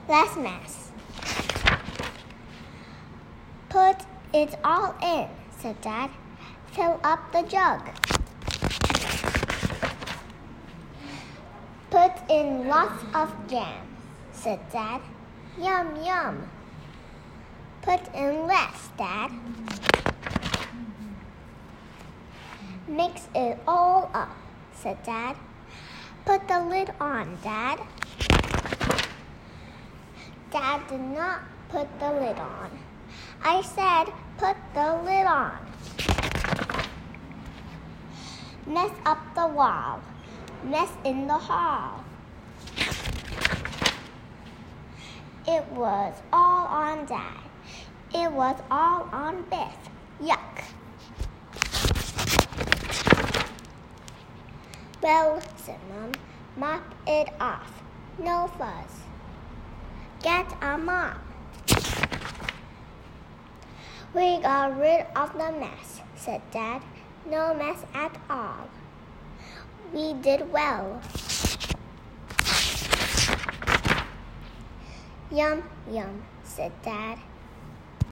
less mess. Put it all in, said Dad. Fill up the jug. Put in lots of jam, said Dad. Yum, yum. Put in less, Dad. Mix it all up, said Dad. Put the lid on, Dad. Dad did not put the lid on. I said, put the lid on. Mess up the wall. Mess in the hall. It was all on Dad. It was all on Biff. Yuck. Well, said Mom, mop it off. No fuss. Get a mop. We got rid of the mess, said Dad. No mess at all. We did well. Yum, yum, said Dad.